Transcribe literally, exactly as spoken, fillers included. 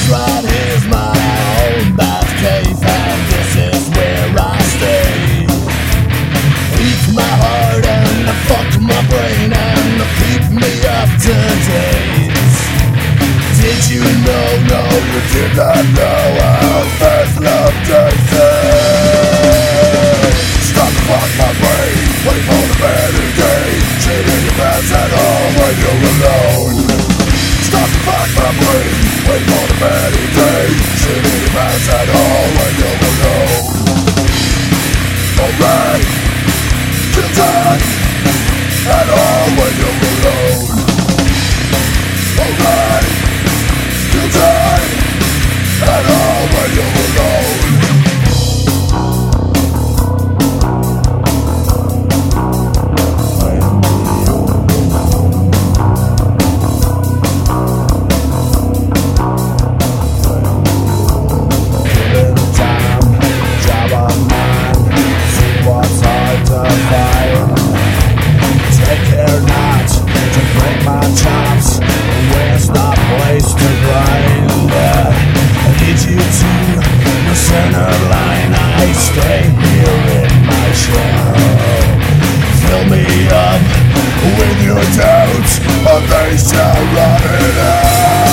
right here's my own bath cave, and this is where I stay. Eat my heart and fuck my brain and keep me up to date. Did you know, no, you did not know how fast love tastes. Stop the fuck my brain, wait for the better day. Shit in your pants at home when you're alone. Stop the fuck my brain, wait for the better day. Shit in your pants at home when you're alone. Alright, till time at home when you're alone. Alright, till time at home when you're alone. Stay here in my shell. Fill me up with your doubts, but they shall rot it out.